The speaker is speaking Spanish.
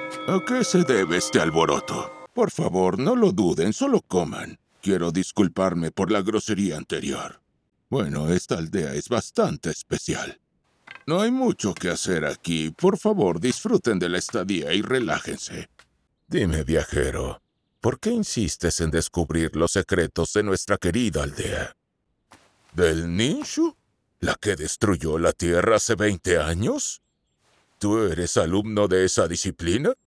¿A qué se debe este alboroto? Por favor, no lo duden, solo coman. Quiero disculparme por la grosería anterior. Bueno, esta aldea es bastante especial. No hay mucho que hacer aquí. Por favor, disfruten de la estadía y relájense. Dime, viajero, ¿por qué insistes en descubrir los secretos de nuestra querida aldea? ¿Del Ninshu? ¿La que destruyó la Tierra hace 20 años? ¿Tú eres alumno de esa disciplina?